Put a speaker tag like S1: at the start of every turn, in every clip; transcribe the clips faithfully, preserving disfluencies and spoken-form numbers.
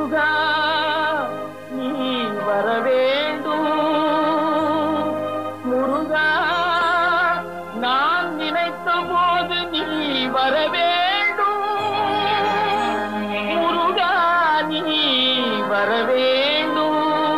S1: முருகா நீ வர வேண்டும். முருகா நான் நினைத்த போது நீ வர வேண்டும். முருகா நீ வர வேண்டும்.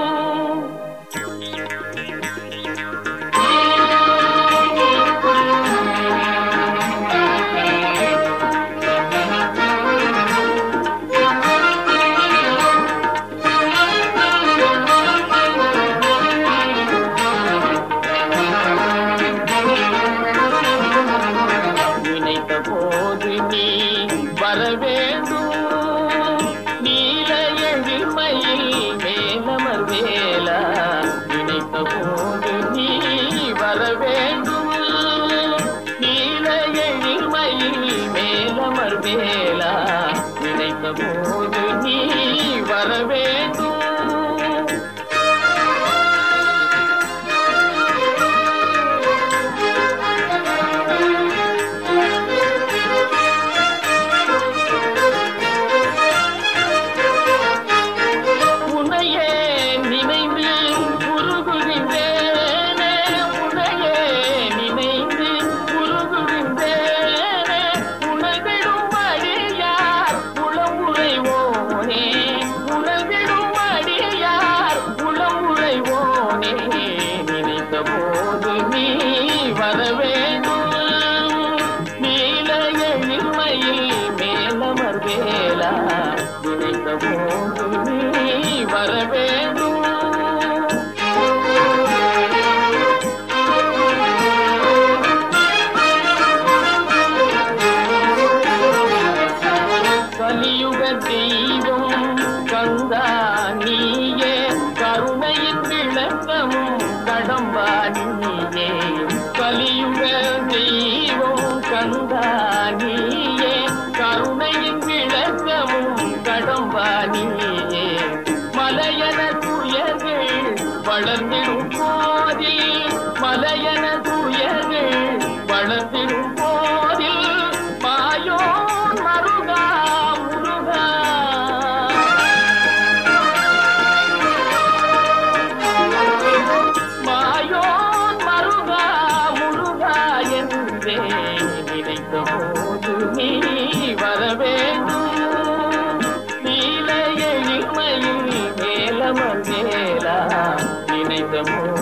S1: போது நீ வர வேண்டும். நீல எழில்மையில் மேலமர் வேலா நினைத்த போது நீ வர வேண்டும். நீல எழில்மையில் மேலமர் வேலா நினைத்த போது நீ வர வேண்டும். போது நீ வர வேண்டும். நீல எழில்மையில் மேலமர் வேலா நினைத்த போது நீ வர வேண்டும். கலியுக தெய்வம் கந்தா நீயே கருணையின் விளக்கமும் கடம்பா நீயே. கலியுக தெய்வம் கந்தா நீயே கருணையின் விளக்கமும் கடம்பா நீயே. மலையன துயர்கள் வளர்ந்திடும் போதில் மலையன துயர்கள் வளர்ந்திடும் போதில் மாயோ மருகா முருகா மாயோன் மருகா முருகா என்றே நினைத்த போது நீ வர வேண்டும். நீல எழில்மையில் மேலமர் வேலா நினைத்த போது